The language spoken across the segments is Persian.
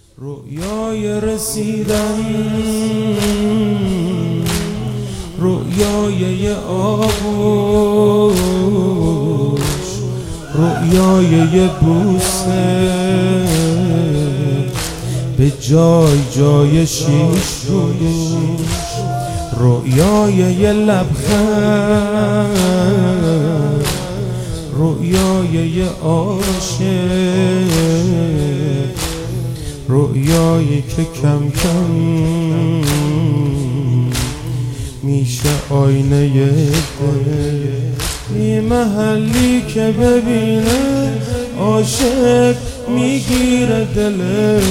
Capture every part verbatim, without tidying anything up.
رویای رسیدن، رویای یه آغوش، رویای یه بوسه به جای جای شیش روش، رویای یه لبخند، رویای یه عاشق، رویایی که کم کم میشه آینه دل. یه محلی که ببینه عاشق میگیره دله،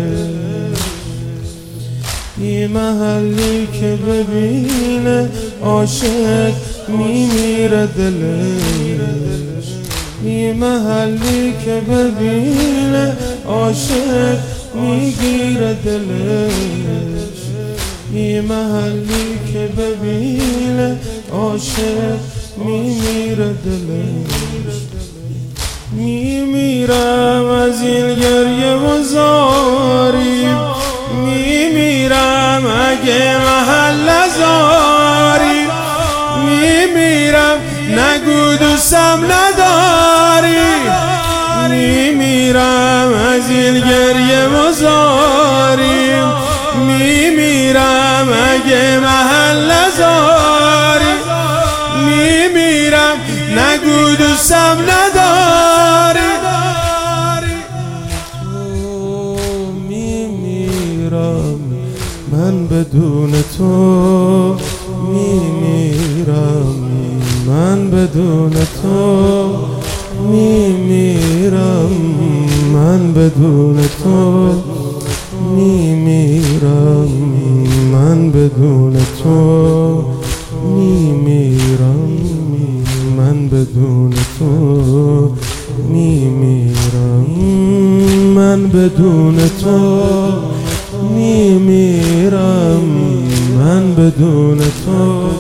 یه محلی که ببینه عاشق میمیره دلش، یه محلی که ببینه عاشق میگیره دلش، یه محلی که ببینه عاشق میمیره دلش. میمیرم از این گریه و زاری، میمیرم اگه محل زاری، میمیرم نگو دوستم نداری، میمیرم از این گریه و زاری، میمیرم اگه محل زاری، میمیرم نگو دوستم نداری. تو میمیرم من بدون تو، میمیرم من بدون تو، میمیرم من بدون تو، میمیرم من بدون تو، میمیرم من بدون تو، میمیرم من بدون تو، میمیرم من بدون تو.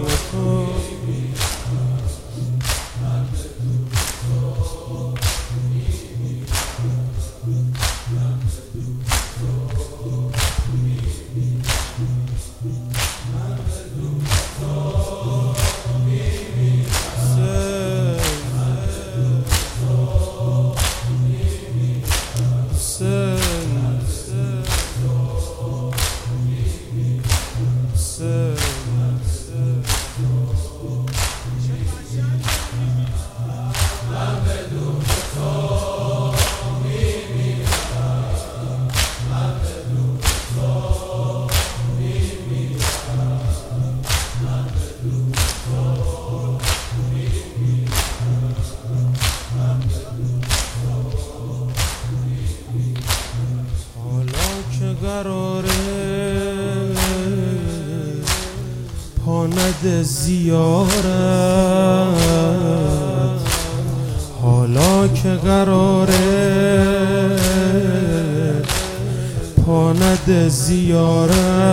قراره پاند زیارت، حالا که قراره پاند زیارت،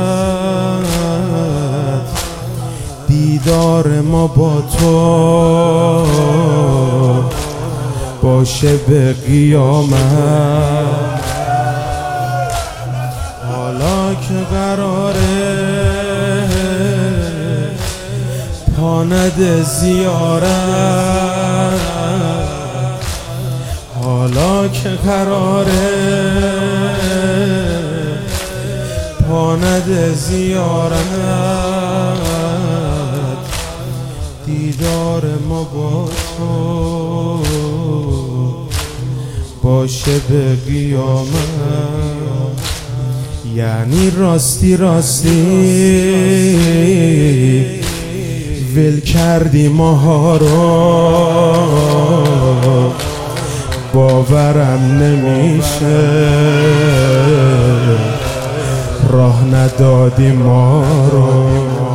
دیدار ما با تو باشه به قیامت. حالا که قراره پاند زیارت، حالا که قراره پاند زیارت، دیدار ما با تو باشه به قیامت. یعنی راستی راستی ول کردی ماها رو، باورم نمیشه راه ندادی ما رو.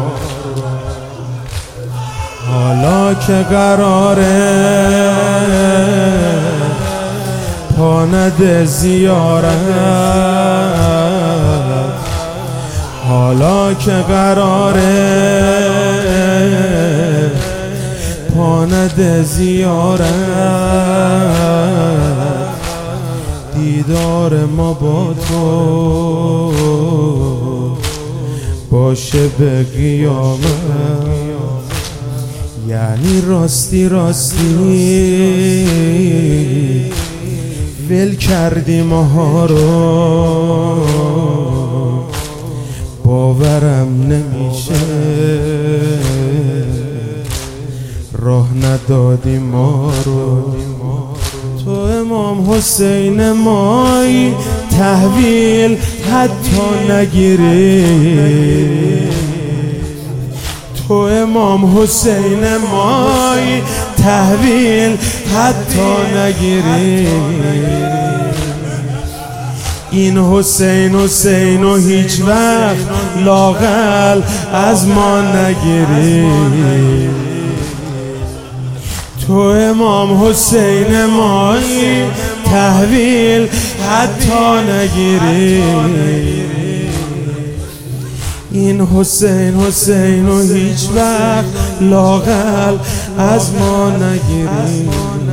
حالا که قراره پاند زیارت، حالا که قراره پاند زیارت، دیدار ما با تو باشه به قیامت، یعنی راستی راستی ول کردی ماها رو، باورم نمیشه راه ندادی ما رو. تو امام حسین مایی تحویل حتی نگیری، تو امام حسین مایی تحویل حتی نگیری. این حسین حسین و هیچ وقت لااقل از ما نگیری، تو امام حسین مایی تحویل حتی نگیری. این حسین حسین و هیچ وقت لااقل از ما نگیری.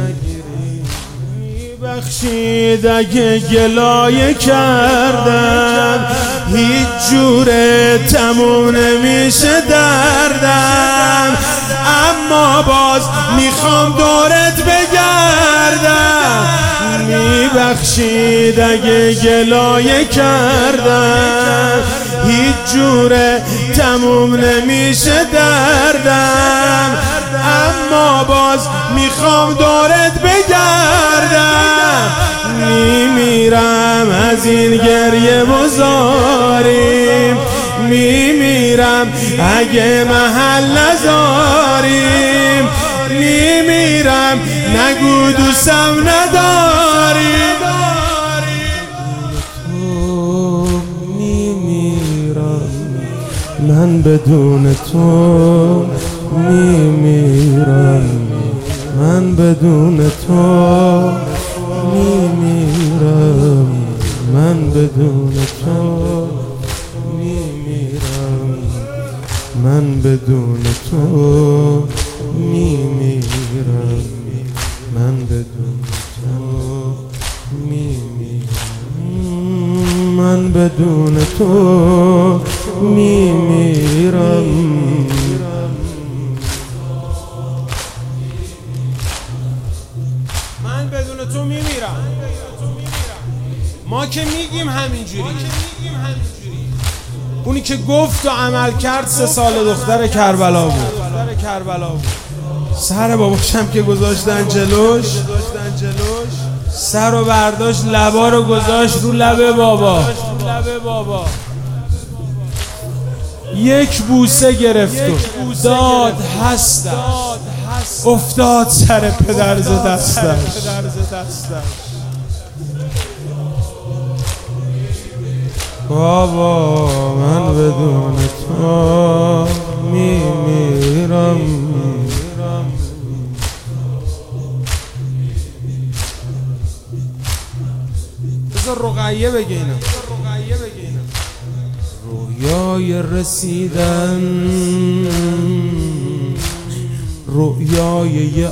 میبخشید اگه گلایه کردم، هیچ جوره تموم نمیشه دردم، اما باز میخوام دورت بگردم. میبخشید اگه گلایه کردم، هیچ جوره تموم نمیشه دردم، اما باز میخوام دورت بگردم. میمیرم از این گریه بزاریم، میمیرم اگه محل نذاریم، میمیرم نگو دوستم نداری. تو میمیرم من بدون تو، میمیرم من بدون تو، میمیرم من بدون تو، میمیرم من بدون تو، میمیرم من بدون تو، میمیرم من بدون تو، میمیرم. من بدون تو میمیرم. ما که میگیم همینجوری، اونی که گفت و عمل کرد سه سال دختر کربلا بود. سر باباشم که گذاشتن جلوش، سر رو برداشت لبا رو گذاشت رو لب بابا، یک بوسه گرفت و داد هستم، افتاد سر پدر ز دستش. بابا من بدون تو میمیرم. بذار رقیه بگه اینا. رویای رسیدن، رویای یه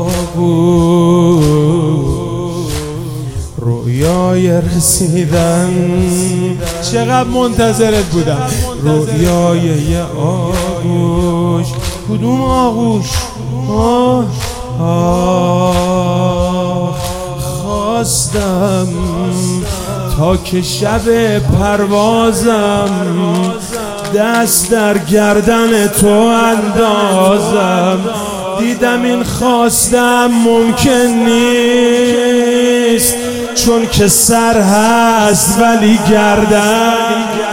آغوش، رویای رسیدن، چقدر منتظرت بودم. رویای یه آغوش. کدوم آغوش؟ آه آه خواستم تا که شب پروازم دست در گردن تو اندازم. دیدم این خواستم ممکن نیست، چون که سر هست ولی گردن